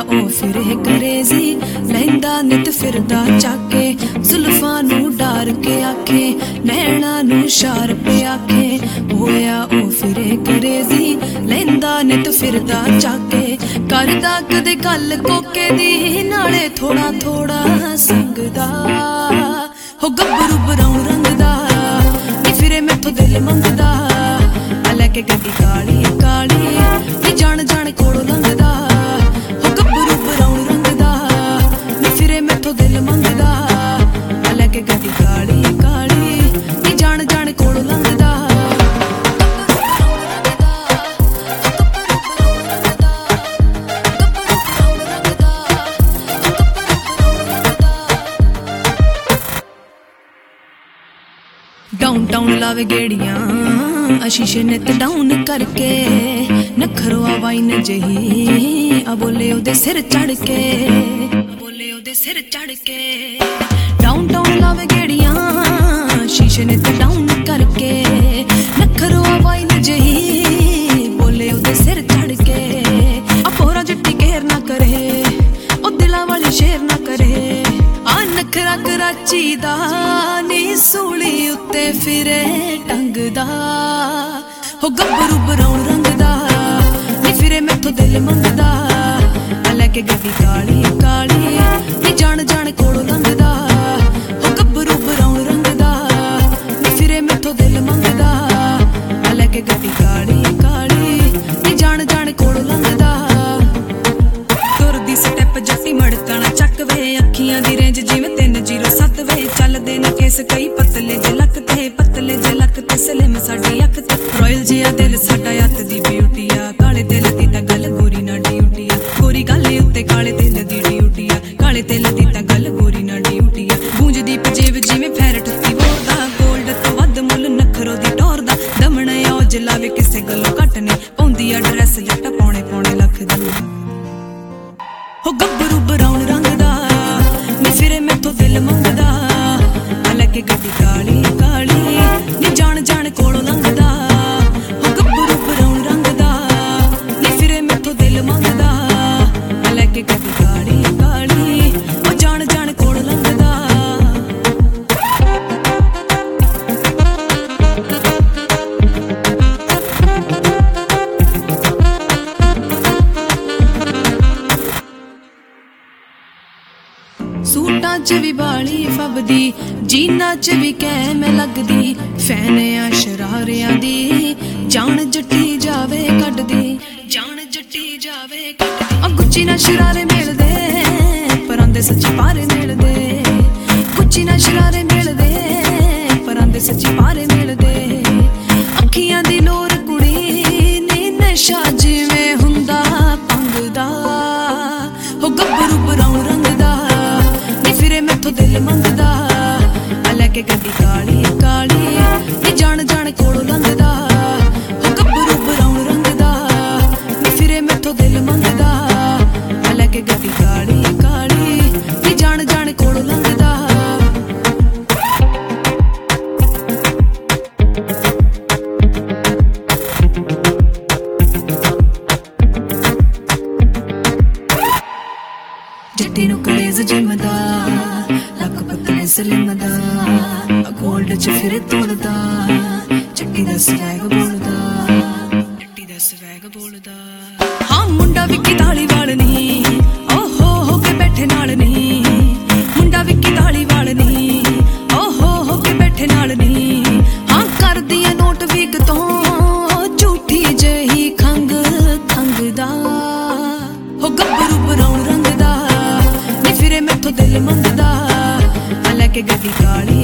ਉਹ ਫਿਰੇ ਕਰੇਜ਼ੀ ਲੈਂਦਾ ਨਿਤ ਫਿਰਦਾ ਚਾਕੇ ਜ਼ੁਲਫਾਂ ਨੂੰ ਡਾਰ ਕੇ ਆਖੇ ਨੈਣਾ ਨੂੰ ਸ਼ਾਰ ਪੇ ਆਖੇ ਹੋਇਆ ਉਹ ਫਿਰੇ ਕਰੇਜ਼ੀ ਲੈਂਦਾ ਨਿਤ ਫਿਰਦਾ ਚਾਕੇ ਕਰਦਾ ਕਦੇ ਗੱਲ ਕੋਕੇ ਦੀ ਨਾਲੇ ਥੋੜਾ ਥੋੜਾ ਸੰਗਦਾ ਹੋ ਗੱਭਰੂ ਬਰਾਉਨ ਰੰਗ ਦਾ ਨੀ ਫਿਰੇ ਮੈਥੋਂ ਦਿਲ ਮੰਗਦਾ ਆ ਲੈ ਕੇ ਗੱਡੀ ਕਾਲੀ ਕਾਲੀ ਨੀ ਜਾਣ ਜਾਣ ਕੋਲੋਂ ਲੰਘਦਾ ਹੋ ਗੱਭਰੂ ਬਰਾਉਨ ਰੰਗ ਦਾ ਨੀ ਫਿਰੇ ਮੈਥੋਂ ਦਿਲ ਮੰਗਦਾ ਆ ਲੈ ਕੇ ਗੱਡੀ ਕਾਲੀ ਕਾਲੀ ਨੀ ਜਾਣ ਜਾਣ ਕੋਲੋਂ ਲੰਘਦਾ डाउन लावे गेड़ियां आशीशे नित डाउन करके नखरो वाइन जही बोले ओदे सिर चढ़ के बोले ओदे सिर चढ़ के डाउन लावे गेड़ियां आशीशे नित डाउन करके नखरो वाइन जही बोले ओदे सिर चढ़ के अपोरा जट्टी केर ना करे ओ दिला वाली शेर ना करे आ नखरा कराची दा नी सूली उत्ते फिरे टंगदा हो गब्बरू बराउन रंग दा नी फिरे मैथों दिल मंगदा आ लैके गड्डी काली काली नी जान जान कोलों लंघदा हो गब्बरू बराउन रंग दा नी फिरे मैथों दिल मंगदा आ लैके गड्डी काली काली नी जान जान कोलों लंघदा तुरदी स्टैप जट्टी मड़कना चक वे अखियां दी रेंज जिवें 307 वे चलदे ने केस कई पतले जे लक ते सलिम साडी अख ते रॉयल जिया दिल साडा हत्थ दी ब्यूटी आ काले दिल दी तां गल गोरी ना ड्यूटी आ गोरी गल उत्ते काले दिल दी ड्यूटी आ काले दिल दी तां गल गोरी ना ड्यूटी आ गूंजदी पजेब जिवें फैरट दी बोलदा गोल्ड तो वध मुल नखरो दी टोर दा दमन औज लावे किसे गल्लों घट ने पाउंदी आ ड्रेस जट्ट पौने पौने लख दी हो गब्बरू बराउन रंग दा नी फिरे मैथों दिल मंगदा आ लैके गड्डी काली काली नी जान जान कोलों लंघदा हो गब्बरू बराउन रंग दा नी फिरे मैथों दिल मंगदा आ लैके गड्डी काली काली ओ जान जान कोलों लंघदा सूटां च भी बाली फबदी जीना च भी कैम लगदी फैन आ शरारियां दी जान जट्टी जावे कड्डदी जान जट्टी जावे कड्डदी आ गुच्ची ना शरारे मिलदे परांदे सच्ची पारे मिलदे गुच्ची ना शरारे मिलदे परांदे सच्ची पारे मिलदे अखियां दी लोर कुड़ी नी नशा जिवें हुंदा पंगदा हो गब्बरू बराउन रंग दा फिरे मैथों दिल मंगदा आ लैके गड्डी काली काली नी जान जान कोलों लंघदा हो गब्बरू बराउन रंग दा नी फिरे मैथों दिल मंगदा आ लैके गड्डी काली काली नी जान जान कोलों लंघदा जट्टी नूं कलेज जिमदा लक पतले सलिम दा गोल्ड च फिरे तोड़दा चट्टी दा स्वैग बोलदा चट्टी दा स्वैग बोलदा हाँ मुंडा विक्की धालीवाल नहीं ओ हो के बैठे नाल नहीं मुंडा विक्की धालीवाल नहीं ओ हो के बैठे नाल नहीं हाँ कर दिया नोट विग तो झूठी जही खंग खंगदा हो गब्बरू बराउन रंग दा नी फिरे मैथों दिल मंगदा आ लैके गड्डी काली